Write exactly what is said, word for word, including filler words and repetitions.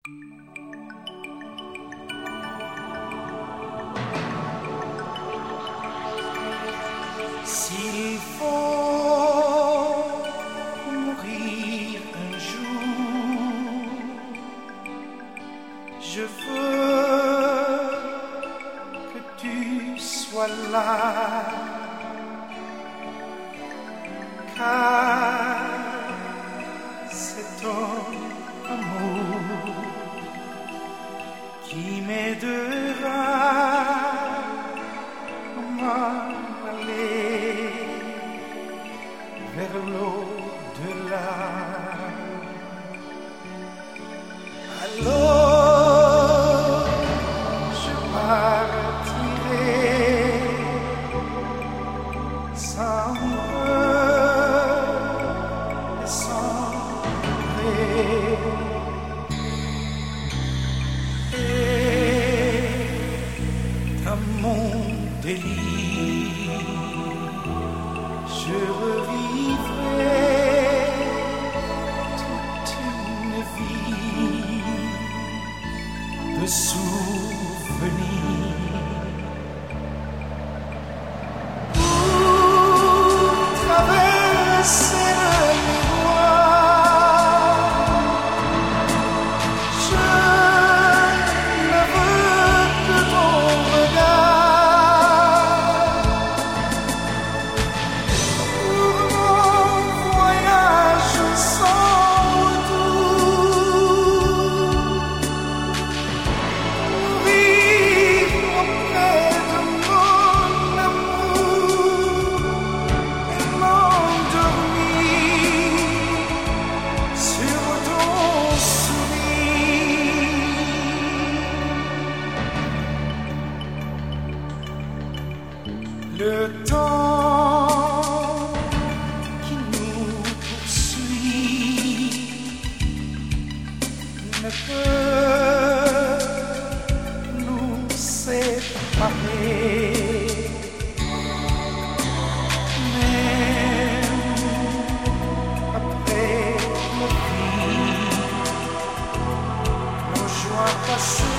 S'il faut mourir un jour, je veux que tu sois là, car c'est ton amour qui m'aidera à m'en aller vers l'au-delà. Alors je partirai sans peur et sans regret. Et dans mon délire, je revivrai toute une vie de souvenirs. Pour traverser le miroir, je ne veux que ton regard. Pour mon voyage sans retour, vivre auprès de mon amour et m'endormir sur ton sourire. Le temps qui nous poursuit ne peut nous séparer. Même après nos vies, nos joies passées